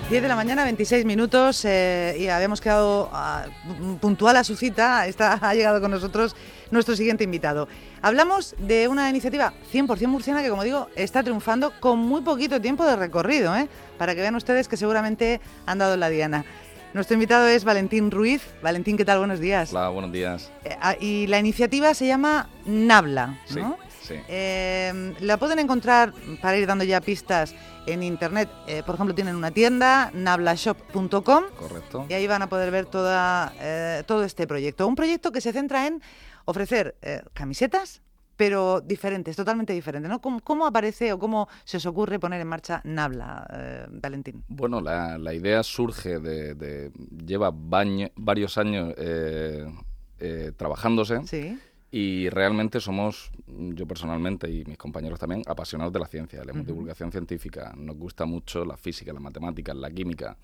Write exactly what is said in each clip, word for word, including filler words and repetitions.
diez de la mañana, veintiséis minutos, eh, y habíamos quedado uh, puntual a su cita. Está, ha llegado con nosotros nuestro siguiente invitado. Hablamos de una iniciativa cien por ciento murciana que, como digo, está triunfando con muy poquito tiempo de recorrido, ¿eh? Para que vean ustedes que seguramente han dado en la diana. Nuestro invitado es Valentín Ruiz. Valentín, ¿qué tal? Buenos días. Hola, buenos días. Eh, y la iniciativa se llama Nabla, ¿no? Sí, sí. Eh, la pueden encontrar, para ir dando ya pistas, en internet. Eh, por ejemplo, tienen una tienda, nablashop punto com. Correcto. Y ahí van a poder ver toda, eh, todo este proyecto. Un proyecto que se centra en ofrecer eh, camisetas, pero diferentes, totalmente diferentes, ¿no? ¿Cómo, cómo aparece o cómo se os ocurre poner en marcha Nabla, eh, Valentín? Bueno, la, la idea surge de... de lleva baño, varios años eh, eh, trabajándose. Sí. Y realmente somos, yo personalmente y mis compañeros también, apasionados de la ciencia. Leemos Uh-huh. divulgación científica, nos gusta mucho la física, las matemáticas, la química.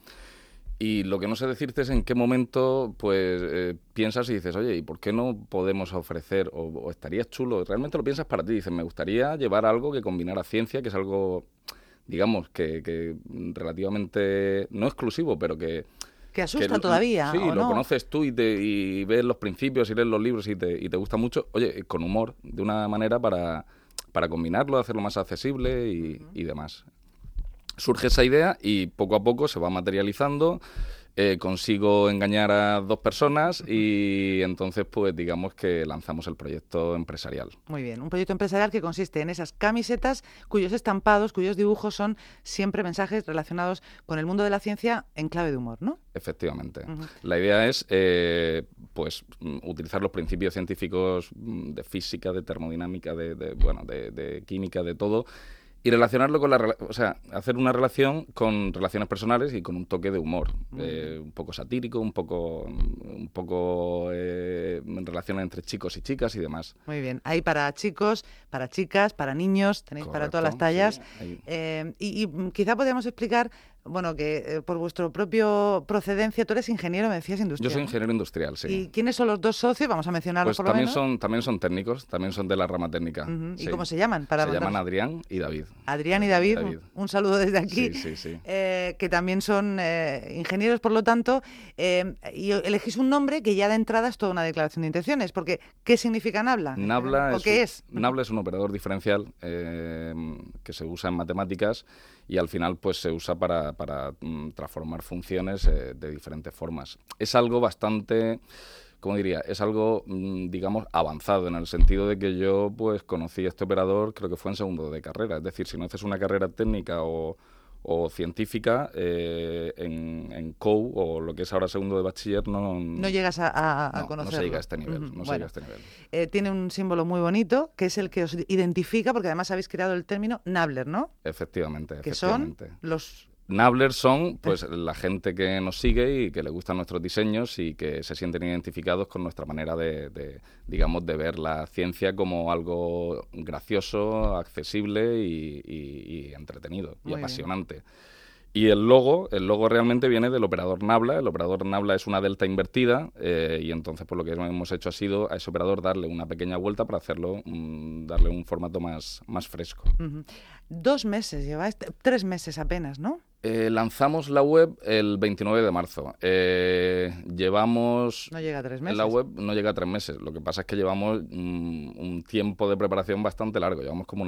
Y lo que no sé decirte es en qué momento pues eh, piensas y dices, oye, ¿y por qué no podemos ofrecer, o, o estaría chulo, realmente lo piensas para ti, dices, me gustaría llevar algo que combinara ciencia, que es algo, digamos, que, que relativamente, no exclusivo, pero que... Que asusta que, todavía, sí, ¿o lo no? conoces tú y, te, y ves los principios y lees los libros y te, y te gusta mucho. Oye, con humor, de una manera para, para combinarlo, hacerlo más accesible y, uh-huh. y demás. Surge esa idea y poco a poco se va materializando. Eh, consigo engañar a dos personas y entonces, pues, digamos que lanzamos el proyecto empresarial. Muy bien, un proyecto empresarial que consiste en esas camisetas cuyos estampados, cuyos dibujos son siempre mensajes relacionados con el mundo de la ciencia en clave de humor, ¿no? Efectivamente. Uh-huh. La idea es, eh, pues, utilizar los principios científicos de física, de termodinámica, de, de bueno, de, de química, de todo, y relacionarlo con la... O sea, hacer una relación con relaciones personales y con un toque de humor. Eh, un poco satírico, un poco... un poco eh, en relaciones entre chicos y chicas y demás. Muy bien. Hay para chicos, para chicas, para niños, tenéis Correcto, para todas las tallas. Sí, eh, y, y quizá podríamos explicar... Bueno, que eh, por vuestro propio procedencia, tú eres ingeniero, me decías, industrial. Yo soy ingeniero industrial, sí. ¿Y quiénes son los dos socios? Vamos a mencionarlos pues por también lo menos. Son, también son técnicos, también son de la rama técnica. Uh-huh. Sí. ¿Y cómo se llaman? Para se montar... llaman Adrián y David. Adrián y David, David. Un, un saludo desde aquí. Sí, sí, sí. Eh, que también son eh, ingenieros, por lo tanto, eh, y elegís un nombre que ya de entrada es toda una declaración de intenciones, porque ¿qué significa Nabla? Nabla ¿O es, qué es? Nabla es un operador diferencial eh, que se usa en matemáticas y al final pues se usa para, para mm, transformar funciones eh, de diferentes formas. Es algo bastante, ¿cómo diría? Es algo, mm, digamos, avanzado en el sentido de que yo pues conocí a este operador, creo que fue en segundo de carrera. Es decir, si no haces una carrera técnica o, o científica eh, en, en C O U o lo que es ahora segundo de bachiller, no... No llegas a, a, a no, conocerlo. No se llega a este nivel. Uh-huh. No bueno, se llega a este nivel. Eh, tiene un símbolo muy bonito, que es el que os identifica, porque además habéis creado el término Nabler, ¿no? Efectivamente, que efectivamente. son los... Nablers son pues la gente que nos sigue y que le gustan nuestros diseños y que se sienten identificados con nuestra manera de, de digamos, de ver la ciencia como algo gracioso, accesible y, y, y entretenido y Muy apasionante. Bien. Y el logo, el logo realmente viene del operador Nabla. El operador Nabla es una delta invertida eh, y entonces pues lo que hemos hecho ha sido a ese operador darle una pequeña vuelta para hacerlo, mmm, darle un formato más, más fresco. Uh-huh. Dos meses lleváis, tres meses apenas, ¿no? Eh, lanzamos la web el veintinueve de marzo. Eh, llevamos... No llega a tres meses. La web no llega a tres meses. Lo que pasa es que llevamos mm, un tiempo de preparación bastante largo. Llevamos como un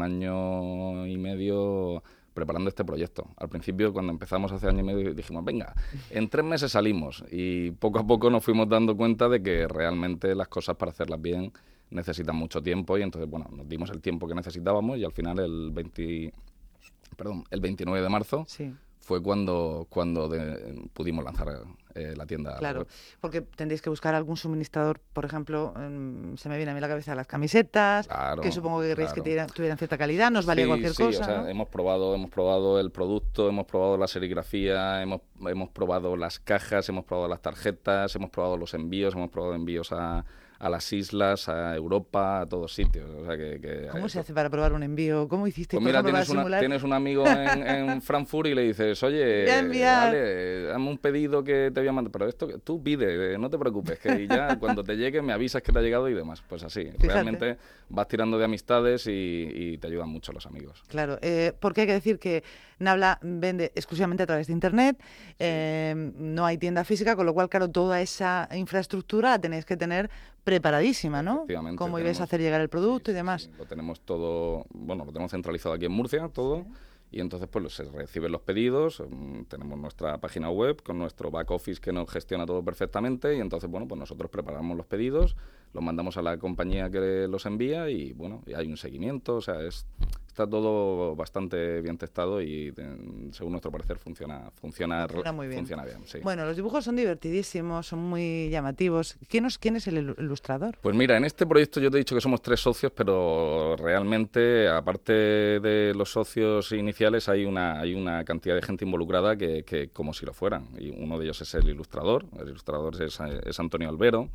año y medio preparando este proyecto. Al principio, cuando empezamos hace año y medio, dijimos, venga, en tres meses salimos. Y poco a poco nos fuimos dando cuenta de que realmente las cosas para hacerlas bien necesitan mucho tiempo. Y entonces, bueno, nos dimos el tiempo que necesitábamos y al final el veinte... Perdón, el veintinueve de marzo... Sí. fue cuando, cuando de, pudimos lanzar eh, la tienda. Claro, web. Porque tendréis que buscar algún suministrador, por ejemplo, um, se me viene a mí a la cabeza las camisetas, claro, que supongo que queréis claro. que tuvieran, tuvieran cierta calidad, no os valía sí, cualquier sí, cosa. O sea, ¿no? hemos probado, hemos probado el producto, hemos probado la serigrafía, hemos, hemos probado las cajas, hemos probado las tarjetas, hemos probado los envíos, hemos probado envíos a, a las islas, a Europa, a todos sitios. O sea que, que ¿Cómo eh, se hace para probar un envío? ¿Cómo hiciste? Pues mira, por ejemplo, tienes, para una, simular? tienes un amigo en, en Frankfurt y le dices, oye, Voy a enviar. dale, dame un pedido que te voy a mandar, pero esto que- tú pide, eh, no te preocupes, que ya cuando te llegue me avisas que te ha llegado y demás. Pues así, Fíjate. realmente vas tirando de amistades y, y te ayudan mucho los amigos. Claro, eh, porque hay que decir que Nabla vende exclusivamente a través de Internet, eh, no hay tienda física, con lo cual, claro, toda esa infraestructura la tenéis que tener preparadísima, ¿no? Efectivamente, Cómo ibais tenemos- a hacer llegar el producto Sí, y sí, demás. sí, lo tenemos todo, bueno, lo tenemos centralizado aquí en Murcia, todo. Y entonces pues se reciben los pedidos, mm, tenemos nuestra página web con nuestro back office que nos gestiona todo perfectamente y entonces, bueno, pues nosotros preparamos los pedidos, los mandamos a la compañía que los envía y, bueno, y hay un seguimiento, o sea, es, está todo bastante bien testado y, eh, según nuestro parecer, funciona, funciona, Funciona muy bien. funciona bien, sí. Bueno, los dibujos son divertidísimos, son muy llamativos. ¿Quién, os, quién es el ilu- ilustrador? Pues mira, en este proyecto yo te he dicho que somos tres socios, pero realmente, aparte de los socios iniciales, hay una, hay una cantidad de gente involucrada que, que como si lo fueran. Y uno de ellos es el ilustrador, el ilustrador es, es Antonio Albero,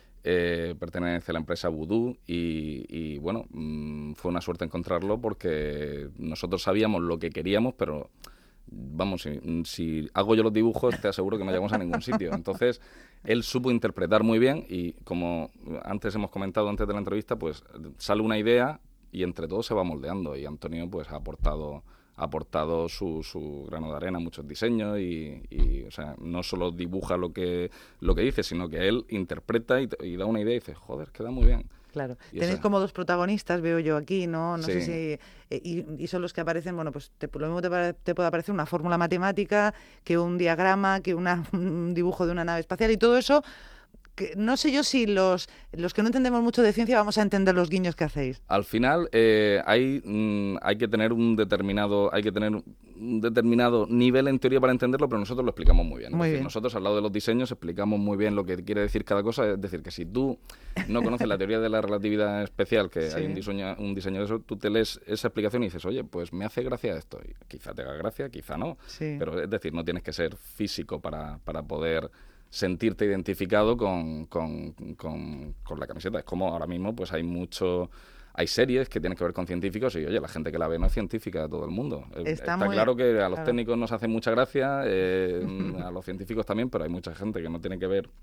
eh, pertenece a la empresa Voodoo y, y bueno, mmm, fue una suerte encontrarlo porque nosotros sabíamos lo que queríamos, pero... Vamos, si, si hago yo los dibujos, te aseguro que no llegamos a ningún sitio. Entonces, él supo interpretar muy bien y, como antes hemos comentado antes de la entrevista, pues sale una idea y entre todos se va moldeando. Y Antonio pues ha aportado, ha aportado su, su grano de arena, muchos diseños y, y, o sea, no solo dibuja lo que, lo que dice, sino que él interpreta y, y da una idea y dice, joder, queda muy bien. Claro. Y Tenéis esa- como dos protagonistas, veo yo aquí, ¿no? No sé Sí. si... eh, y, y son los que aparecen, bueno, pues te, lo mismo te, pare- te puede aparecer una fórmula matemática, que un diagrama, que una, un dibujo de una nave espacial y todo eso... Que no sé yo si los, los que no entendemos mucho de ciencia vamos a entender los guiños que hacéis. Al final eh, hay, mm, hay que tener un determinado hay que tener un determinado nivel en teoría para entenderlo, pero nosotros lo explicamos muy bien. Es Muy decir, bien. nosotros al lado de los diseños explicamos muy bien lo que quiere decir cada cosa. Es decir, que si tú no conoces la teoría de la relatividad especial, que Sí. hay un diseño, un diseño de eso, tú te lees esa explicación y dices, oye, pues me hace gracia esto. Y quizá te haga gracia, quizá no. Sí. Pero es decir, no tienes que ser físico para, para poder sentirte identificado con, con, con, con la camiseta. Es como ahora mismo pues hay mucho... Hay series que tienen que ver con científicos y, oye, la gente que la ve no es científica de todo el mundo. Eh, Está Está muy- claro que a los claro. técnicos nos hace mucha gracia, eh, a los científicos también, pero hay mucha gente que no tiene que ver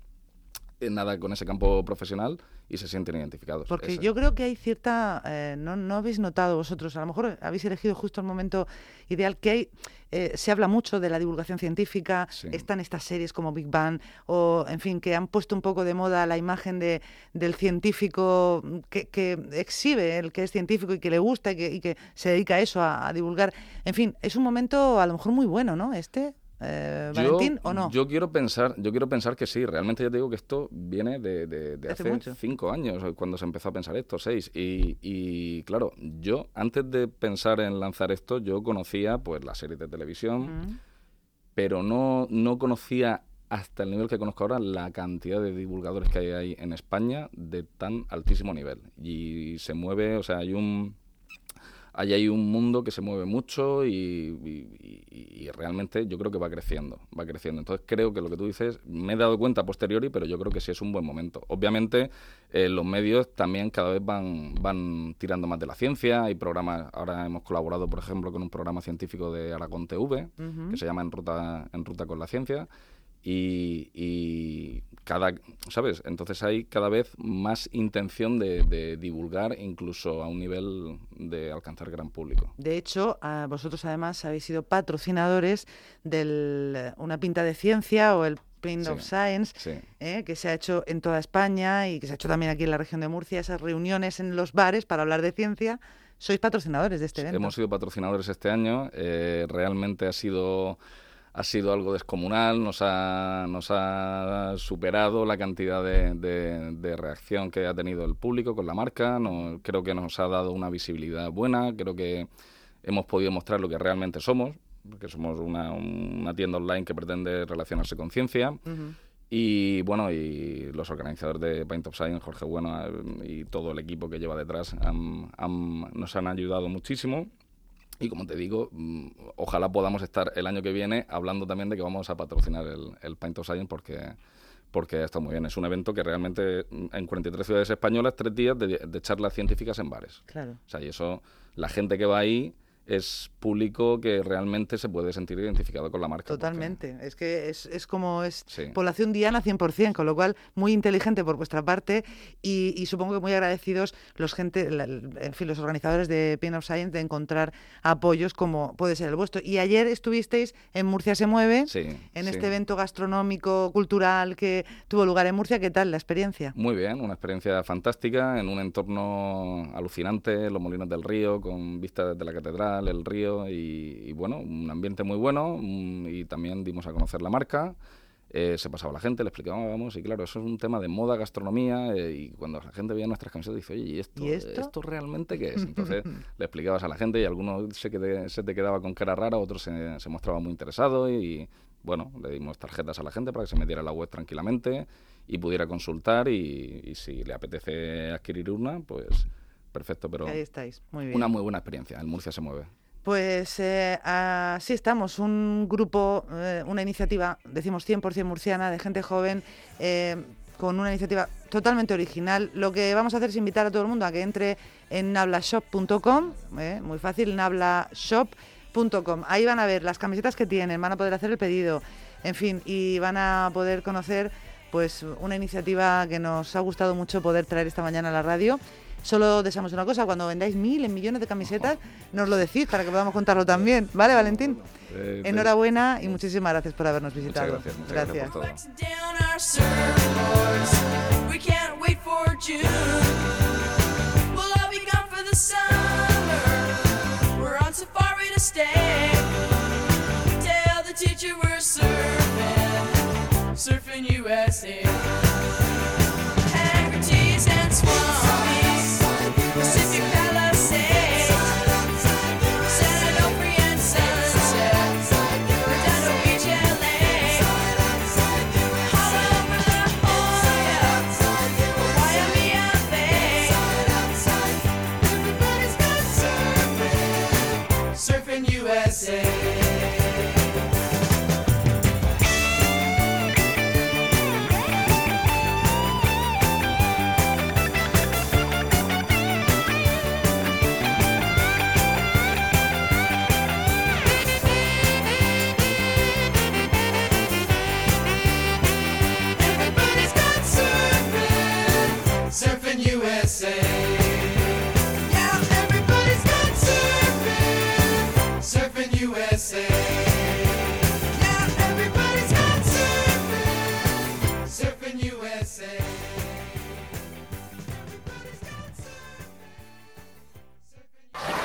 en nada con ese campo profesional y se sienten identificados. Porque Ese- yo creo que hay cierta... eh, no, no habéis notado vosotros, a lo mejor habéis elegido justo el momento ideal, que hay... eh, se habla mucho de la divulgación científica, Sí. están estas series como Big Bang, o en fin, que han puesto un poco de moda la imagen de, del científico que, que exhibe, el que es científico y que le gusta y que, y que se dedica a eso, a, a divulgar. En fin, es un momento a lo mejor muy bueno, ¿no? Este, eh, Valentín, ¿o no? Yo quiero pensar, yo quiero pensar que sí. Realmente ya te digo que esto viene de, de- de Hace hace mucho. cinco años, cuando se empezó a pensar esto, seis. Y, y, claro, yo antes de pensar en lanzar esto, yo conocía pues las series de televisión, Mm. pero no, no conocía hasta el nivel que conozco ahora la cantidad de divulgadores que hay ahí en España de tan altísimo nivel. Y se mueve, o sea, hay un... Ahí hay un mundo que se mueve mucho y, y- y- y realmente yo creo que va creciendo, va creciendo. Entonces creo que lo que tú dices, me he dado cuenta a posteriori, pero yo creo que sí es un buen momento. Obviamente eh, los medios también cada vez van, van tirando más de la ciencia. Hay programas, ahora hemos colaborado, por ejemplo, con un programa científico de Aragón T V, Ujú. que se llama En Ruta, en Ruta con la Ciencia. Y, y cada, ¿sabes? Entonces hay cada vez más intención de, de divulgar, incluso a un nivel de alcanzar gran público. De hecho, a vosotros además habéis sido patrocinadores de una pinta de ciencia o el Paint Sí, of Science, sí. eh, que se ha hecho en toda España y que se ha hecho también aquí en la región de Murcia, esas reuniones en los bares para hablar de ciencia. Sois patrocinadores de este evento. Hemos sido patrocinadores este año. Eh, realmente ha sido... Ha sido algo descomunal, nos ha, nos ha superado la cantidad de, de, de reacción que ha tenido el público con la marca. No, creo que nos ha dado una visibilidad buena, creo que hemos podido mostrar lo que realmente somos, porque somos una, una tienda online que pretende relacionarse con ciencia. Ujú. Y bueno, y los organizadores de Paint of Science, Jorge Bueno eh, y todo el equipo que lleva detrás han- han- nos han ayudado muchísimo. Y como te digo, mm, ojalá podamos estar el año que viene hablando también de que vamos a patrocinar el, el Paint of Science porque, porque está muy bien. Es un evento que realmente en cuarenta y tres ciudades españolas, tres días de, de charlas científicas en bares. Claro. O sea, y eso, la gente que va ahí es público que realmente se puede sentir identificado con la marca. Totalmente. Porque... Es que es, es como es sí. población diana cien por ciento, con lo cual muy inteligente por vuestra parte y, y supongo que muy agradecidos los gente, la, en fin, los organizadores de Pin of Science de encontrar apoyos como puede ser el vuestro. Y ayer estuvisteis en Murcia se mueve, sí, en sí. este evento gastronómico, cultural que tuvo lugar en Murcia. ¿Qué tal la experiencia? Muy bien, una experiencia fantástica en un entorno alucinante, los Molinos del Río, con vistas desde la catedral, el río y, y bueno, un ambiente muy bueno um, y también dimos a conocer la marca, eh, se pasaba la gente, le explicábamos y claro, eso es un tema de moda, gastronomía eh, y cuando la gente veía nuestras camisetas dice, oye, ¿y esto, ¿Y esto? esto realmente qué es? Entonces le explicabas a la gente y alguno se, quede, se te quedaba con cara rara, otro se, se mostraba muy interesado y bueno, le dimos tarjetas a la gente para que se metiera en la web tranquilamente y pudiera consultar y, y si le apetece adquirir una, pues... Perfecto, pero ahí estáis. Muy bien. Una muy buena experiencia. El Murcia se mueve. Pues eh, así estamos, un grupo, eh, una iniciativa, decimos cien por ciento murciana, de gente joven, eh, con una iniciativa totalmente original. Lo que vamos a hacer es invitar a todo el mundo a que entre en nablashop punto com, eh, muy fácil, nablashop punto com. Ahí van a ver las camisetas que tienen, van a poder hacer el pedido, en fin, y van a poder conocer pues una iniciativa que nos ha gustado mucho poder traer esta mañana a la radio. Solo deseamos una cosa, cuando vendáis miles, millones de camisetas, nos lo decís para que podamos contarlo también. ¿Vale, Valentín? Eh, Enhorabuena y muchísimas gracias por habernos visitado. Muchas gracias. Muchas gracias. gracias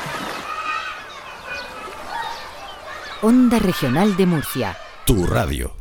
Onda Regional de Murcia. Tu radio.